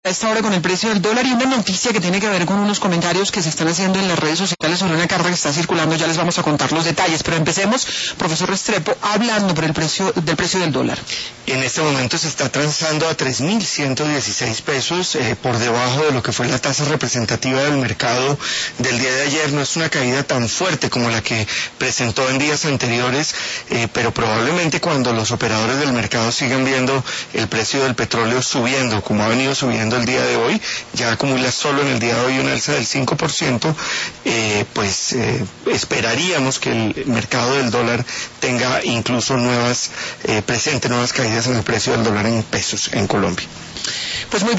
A esta hora con el precio del dólar y una noticia que tiene que ver con unos comentarios que se están haciendo en las redes sociales sobre una carta que está circulando. Ya les vamos a contar los detalles, pero empecemos, profesor Restrepo, hablando por el precio del dólar. En este momento se está transando a 3.116 pesos, por debajo de lo que fue la tasa representativa del mercado del día de ayer. No es una caída tan fuerte como la que presentó en días anteriores, pero probablemente cuando los operadores del mercado sigan viendo el precio del petróleo subiendo, como ha venido subiendo el día de hoy, ya acumula solo en el día de hoy una alza del 5%, esperaríamos que el mercado del dólar tenga incluso nuevas caídas en el precio del dólar en pesos en Colombia. Pues muy bien.